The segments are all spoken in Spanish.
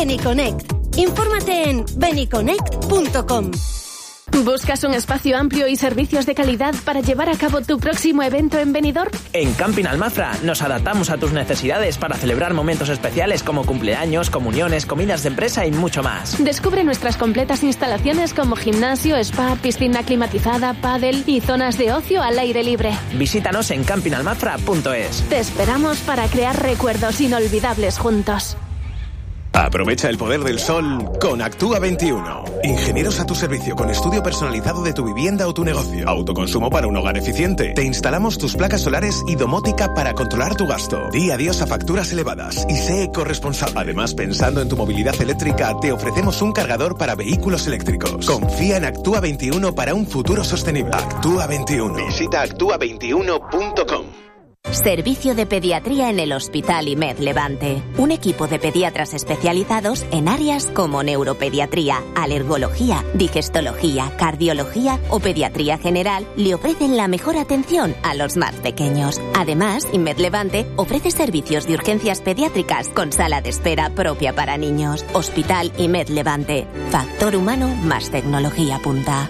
Beniconnect. Infórmate en beniconnect.com. ¿Buscas un espacio amplio y servicios de calidad para llevar a cabo tu próximo evento en Benidorm? En Camping Almafra nos adaptamos a tus necesidades para celebrar momentos especiales como cumpleaños, comuniones, comidas de empresa y mucho más. Descubre nuestras completas instalaciones como gimnasio, spa, piscina climatizada, pádel y zonas de ocio al aire libre. Visítanos en campingalmafra.es. Te esperamos para crear recuerdos inolvidables juntos. Aprovecha el poder del sol con Actúa 21. Ingenieros a tu servicio con estudio personalizado de tu vivienda o tu negocio. Autoconsumo para un hogar eficiente. Te instalamos tus placas solares y domótica para controlar tu gasto. Di adiós a facturas elevadas y sé ecorresponsable. Además, pensando en tu movilidad eléctrica, te ofrecemos un cargador para vehículos eléctricos. Confía en Actúa 21 para un futuro sostenible. Actúa 21. Visita actúa21.com. Servicio de pediatría en el Hospital IMED Levante. Un equipo de pediatras especializados en áreas como neuropediatría, alergología, digestología, cardiología o pediatría general le ofrecen la mejor atención a los más pequeños. Además, IMED Levante ofrece servicios de urgencias pediátricas con sala de espera propia para niños. Hospital IMED Levante. Factor humano más tecnología punta.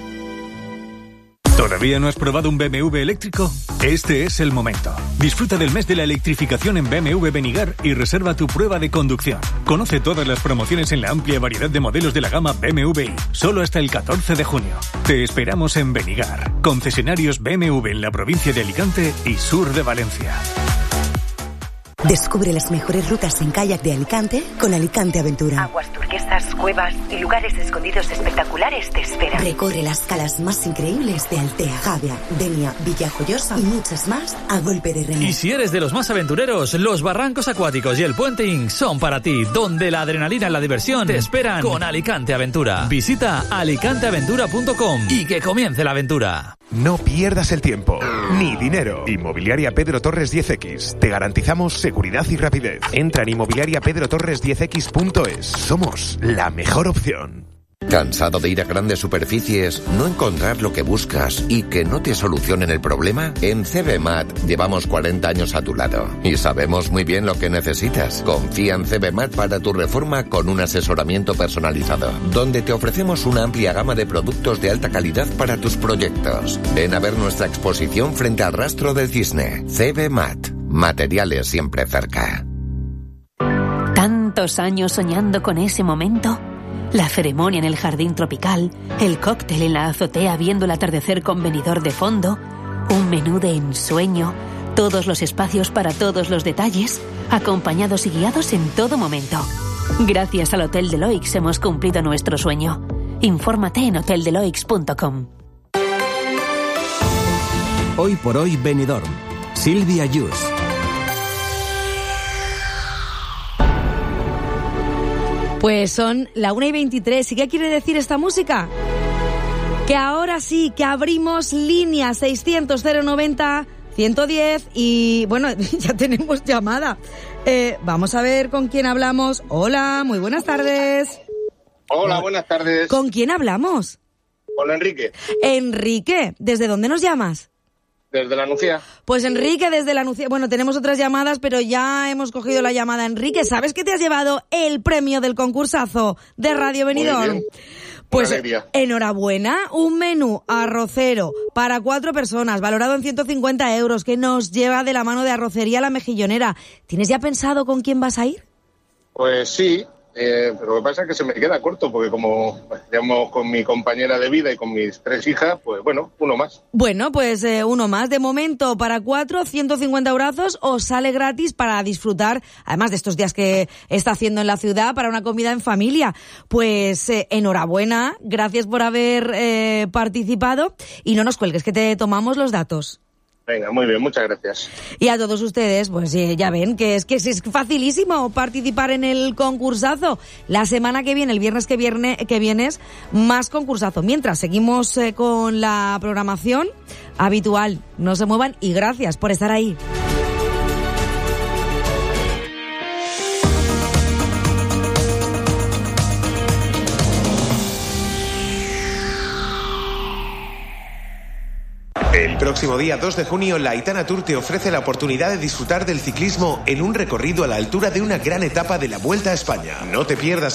¿Todavía no has probado un BMW eléctrico? Este es el momento. Disfruta del mes de la electrificación en BMW Benigar y reserva tu prueba de conducción. Conoce todas las promociones en la amplia variedad de modelos de la gama BMW i, solo hasta el 14 de junio. Te esperamos en Benigar, concesionarios BMW en la provincia de Alicante y sur de Valencia. Descubre las mejores rutas en kayak de Alicante con Alicante Aventura. Aguas turquesas, cuevas y lugares escondidos espectaculares te esperan. Recorre las calas más increíbles de Altea, Javia, Denia, Villajoyosa y muchas más a golpe de remo. Y si eres de los más aventureros, los barrancos acuáticos y el puenting son para ti, donde la adrenalina y la diversión te esperan con Alicante Aventura. Visita alicanteaventura.com y que comience la aventura. No pierdas el tiempo, ni dinero. Inmobiliaria Pedro Torres 10X. Te garantizamos seguridad y rapidez. Entra en inmobiliariapedrotorres10x.es. Somos la mejor opción. ¿Cansado de ir a grandes superficies, no encontrar lo que buscas y que no te solucionen el problema? En CBMAT llevamos 40 años a tu lado y sabemos muy bien lo que necesitas. Confía en CBMAT para tu reforma con un asesoramiento personalizado, donde te ofrecemos una amplia gama de productos de alta calidad para tus proyectos. Ven a ver nuestra exposición frente al Rastro del Cisne. CBMAT. Materiales siempre cerca. ¿Tantos años soñando con ese momento? La ceremonia en el jardín tropical, el cóctel en la azotea viendo el atardecer con Benidorm de fondo, un menú de ensueño, todos los espacios para todos los detalles, acompañados y guiados en todo momento. Gracias al Hotel Deloix hemos cumplido nuestro sueño. Infórmate en hoteldeloix.com. Hoy por hoy Benidorm. Silvia Yus. Pues son la 1:23. ¿Y qué quiere decir esta música? Que ahora sí, que abrimos línea 600-090-110 y bueno, ya tenemos llamada. Vamos a ver con quién hablamos. Hola, muy buenas tardes. Hola, buenas tardes. ¿Con quién hablamos? Con Enrique. Enrique, ¿desde dónde nos llamas? Desde La Nucía. Pues Enrique, desde La Nucía. Bueno, tenemos otras llamadas, pero ya hemos cogido la llamada. Enrique, ¿sabes que te has llevado el premio del concursazo de Radio Benidorm? Pues enhorabuena, un menú arrocero para 4 personas, valorado en 150 euros, que nos lleva de la mano de Arrocería La Mejillonera. ¿Tienes ya pensado con quién vas a ir? Pues sí. Pero lo que pasa es que se me queda corto, porque como llamo con mi compañera de vida y con mis 3 hijas, pues bueno, uno más. Bueno, pues uno más. De momento, para 4, 150 euros, os sale gratis para disfrutar, además de estos días que está haciendo en la ciudad, para una comida en familia. Pues enhorabuena, gracias por haber participado y no nos cuelgues, que te tomamos los datos. Venga, muy bien, muchas gracias. Y a todos ustedes, pues ya ven que es facilísimo participar en el concursazo. La semana que viene, el viernes que vienes, más concursazo. Mientras, seguimos con la programación habitual. No se muevan y gracias por estar ahí. El próximo día 2 de junio, la Aitana Tour te ofrece la oportunidad de disfrutar del ciclismo en un recorrido a la altura de una gran etapa de la Vuelta a España. No te pierdas